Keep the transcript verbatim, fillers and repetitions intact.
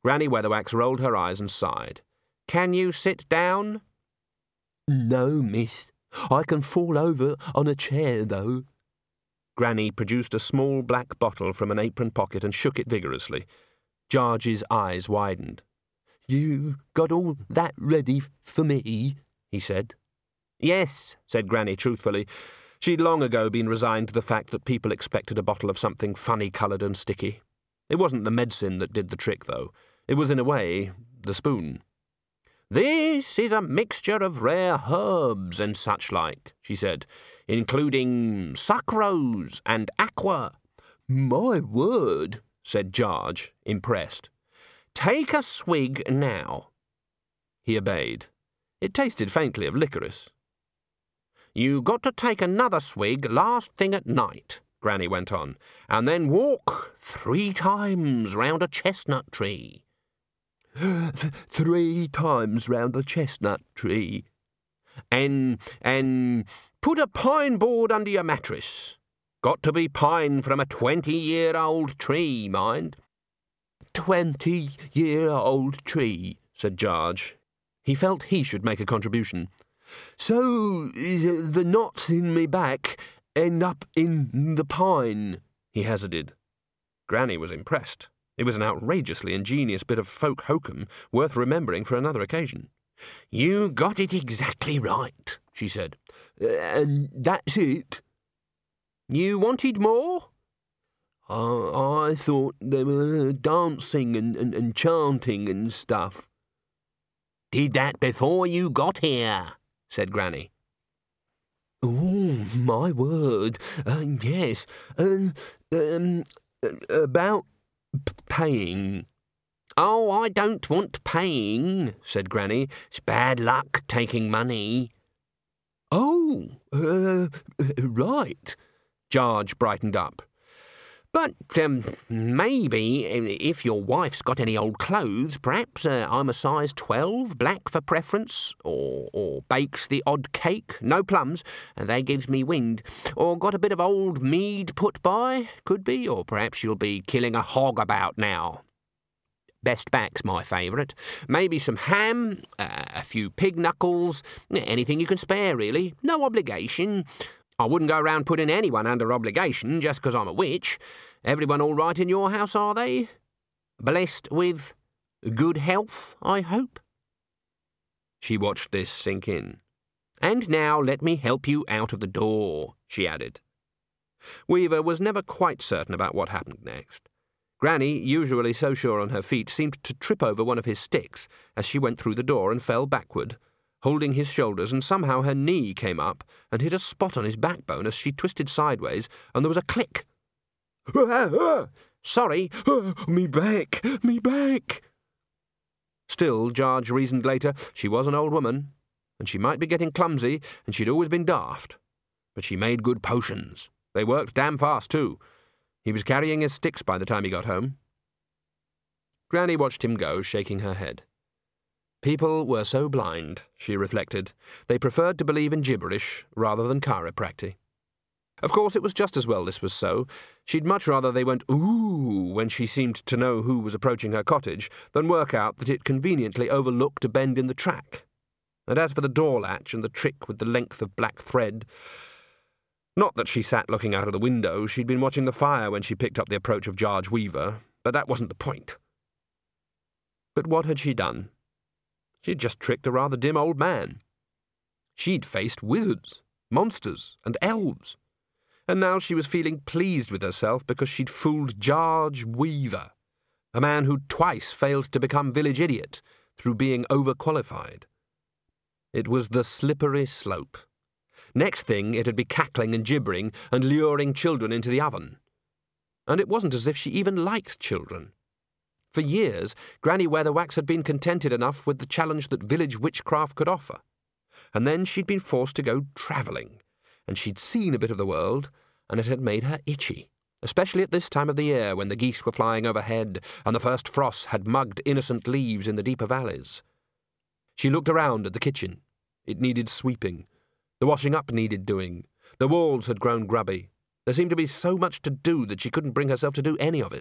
Granny Weatherwax rolled her eyes and sighed. "Can you sit down?" "No, miss. I can fall over on a chair, though." Granny produced a small black bottle from an apron pocket and shook it vigorously. George's eyes widened. "You got all that ready for me?" he said. "Yes," said Granny truthfully. She'd long ago been resigned to the fact that people expected a bottle of something funny-coloured and sticky. It wasn't the medicine that did the trick, though. It was, in a way, the spoon. "This is a mixture of rare herbs and such like," she said, "including sucrose and aqua." "My word," said George, impressed. "Take a swig now." He obeyed. It tasted faintly of licorice. "You got to take another swig last thing at night," Granny went on, "and then walk three times round a chestnut tree." Th- three times round the chestnut tree. And, and put a pine board under your mattress. Got to be pine from a twenty-year-old tree, mind." Twenty-year-old tree, said George. He felt he should make a contribution. "So the knots in me back end up in the pine," he hazarded. Granny was impressed. It was an outrageously ingenious bit of folk hokum, worth remembering for another occasion. "You got it exactly right," she said. "And that's it?" "You wanted more?" I, I thought there were dancing and, and, and chanting and stuff." "Did that before you got here," said Granny. "Oh, my word, uh, yes. Uh, um, about p- paying." "Oh, I don't want paying," said Granny. "It's bad luck taking money." "Oh, uh, right." George brightened up. "But, um, maybe, if your wife's got any old clothes, perhaps uh, I'm a size twelve, black for preference, or, or bakes the odd cake, no plums, and they gives me wind, or got a bit of old mead put by, could be, or perhaps you'll be killing a hog about now. Best back's my favourite. Maybe some ham, uh, a few pig knuckles, anything you can spare, really. No obligation. I wouldn't go round putting anyone under obligation just 'cause I'm a witch. Everyone all right in your house, are they? Blessed with good health, I hope?" She watched this sink in. "And now let me help you out of the door," she added. Weaver was never quite certain about what happened next. Granny, usually so sure on her feet, seemed to trip over one of his sticks as she went through the door and fell backward, holding his shoulders, and somehow her knee came up and hit a spot on his backbone as she twisted sideways, and there was a click. "Sorry, me back, me back." Still, George reasoned later, she was an old woman, and she might be getting clumsy, and she'd always been daft. But she made good potions. They worked damn fast, too. He was carrying his sticks by the time he got home. Granny watched him go, shaking her head. People were so blind, she reflected. They preferred to believe in gibberish rather than chiropractic. Of course, it was just as well this was so. She'd much rather they went ooh when she seemed to know who was approaching her cottage than work out that it conveniently overlooked a bend in the track. And as for the door latch and the trick with the length of black thread, not that she sat looking out of the window. She'd been watching the fire when she picked up the approach of George Weaver, but that wasn't the point. But what had she done? She'd just tricked a rather dim old man. She'd faced wizards, monsters, and elves. And now she was feeling pleased with herself because she'd fooled George Weaver, a man who'd twice failed to become village idiot through being overqualified. It was the slippery slope. Next thing, it'd be cackling and gibbering and luring children into the oven. And it wasn't as if she even liked children. For years, Granny Weatherwax had been contented enough with the challenge that village witchcraft could offer. And then she'd been forced to go travelling, and she'd seen a bit of the world, and it had made her itchy, especially at this time of the year when the geese were flying overhead and the first frosts had mugged innocent leaves in the deeper valleys. She looked around at the kitchen. It needed sweeping. The washing up needed doing. The walls had grown grubby. There seemed to be so much to do that she couldn't bring herself to do any of it.